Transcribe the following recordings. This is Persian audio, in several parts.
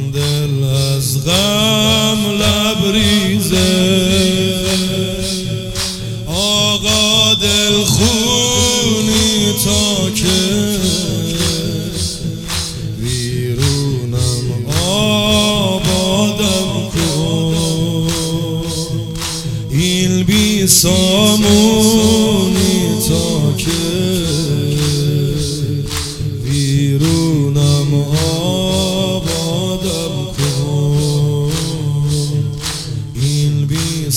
دل از غم لبریزه، آقا دل خونی تا که ویرونم آبادم کن، این بی سامونی تا که ویرونم آبادم کن، این بی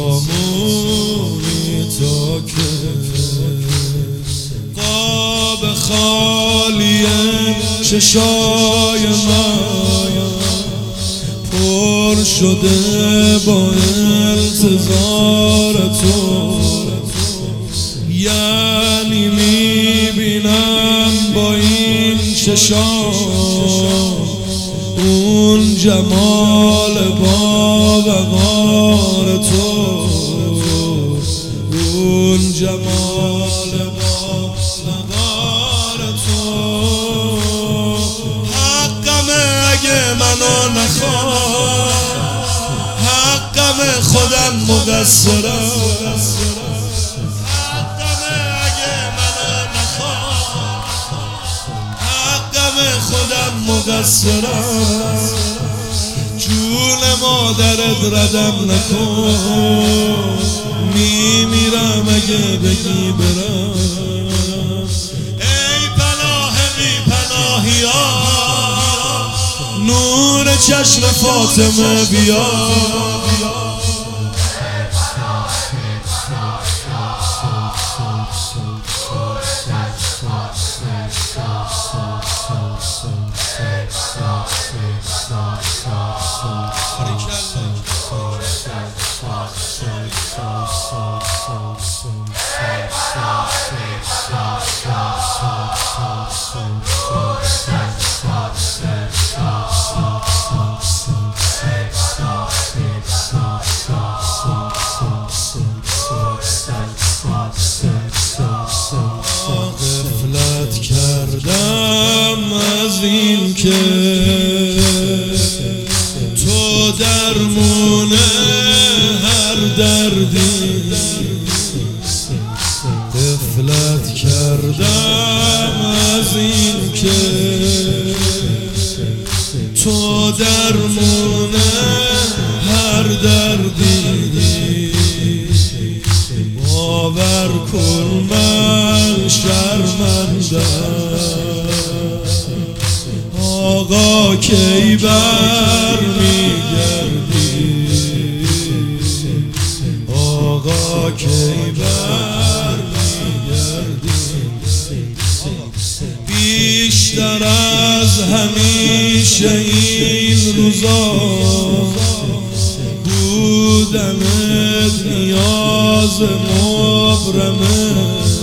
سامونی تا که قاب خالی چشای من پر شده با انتظار تو، یعنی میبینم با این چشام اون جمال با وقار تو، اون جمال با وقار تو. حقمه اگه منو نخواد، حقمه خودم مقصرم، خودم مقصرم، جون مادرت ردم نکن، میمیرم اگه بگی برم. ای پناه بی پناهیان، نور چشم فاطمه بیا، غفلت کردم از این که تو درمون هر دردی، غفلت کردم از این که تو درمون هر دردی، باور کن من شرمندم، آقا کی بر میگردی، آقا کی بر میگردی. بیشتر از همیشه این روزا بودنت نیاز مبرمه،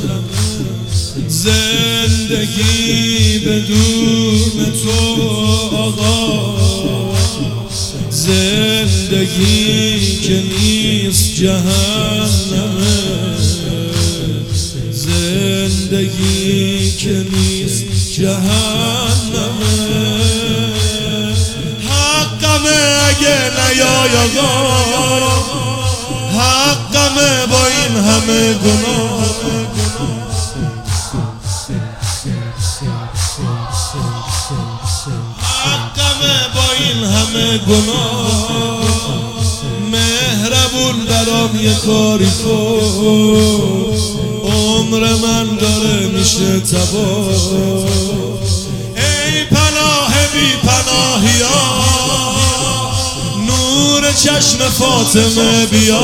زندگی بدون تو آقا، زندگی که نیست جهنمه، زندگی که نیست جهنمه. حقمه اگه نیای آقا، حقمه با این همه گناه، حقمه با این همه گناه. مهربون برام یه کاری کن، عمر من داره میشه تباه. ای پناه بی پناهیان، نور چشم فاطمه بیا،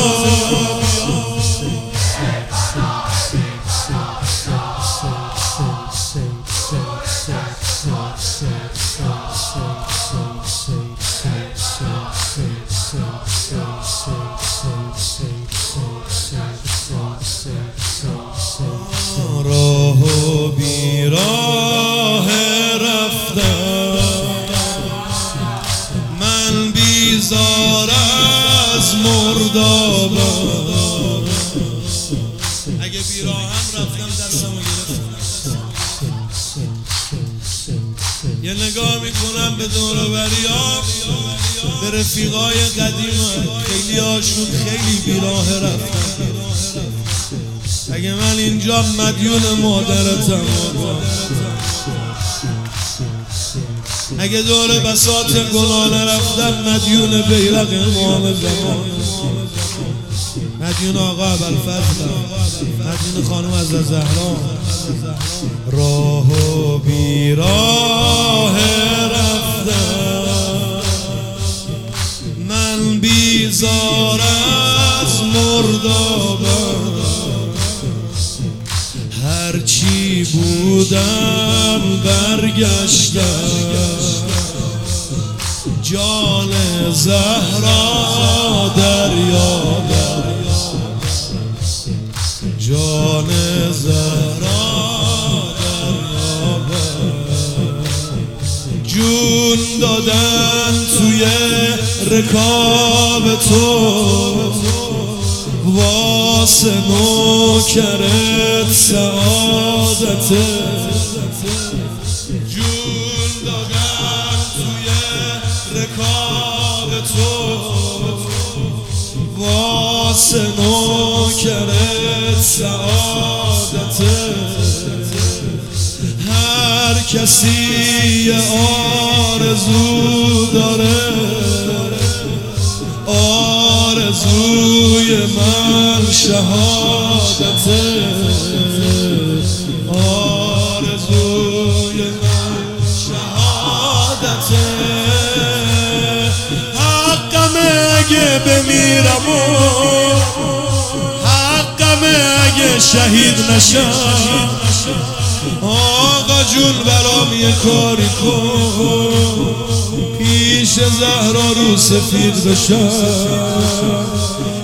راه و بیراه رفتم من، بیزار از مردابم، یه نگاه میکنم به دور و بریام، به رفیقای قدیمم، خیلی هاشون خیلی بیراه رفتن. اگه من اینجا مدیون مادرتم، اگه دور بساط گناه نرفتم مدیون بیرق امام زمان، مدیون آقا ابوالفضل، مدیون خانم عزیزه زهرا. راه و بیراه رفتم من، بیزار از مردابم، هرچی بودم برگشتم، جان زهرا دریابم، جان زهرا دریابم. جون دادن توی رکاب تو، واسه نوکرت سعادته. جون دادن توی رکاب تو، واسه نوکرت سعادته. هر کسی یه آرزو داره، آرزوی من شهادته، آرزوی من شهادته. حقمه اگه بمیرم و حقمه اگه شهید نشم. آقا جون برام یه کاری کن، پیش زهرا رو سفید بشم.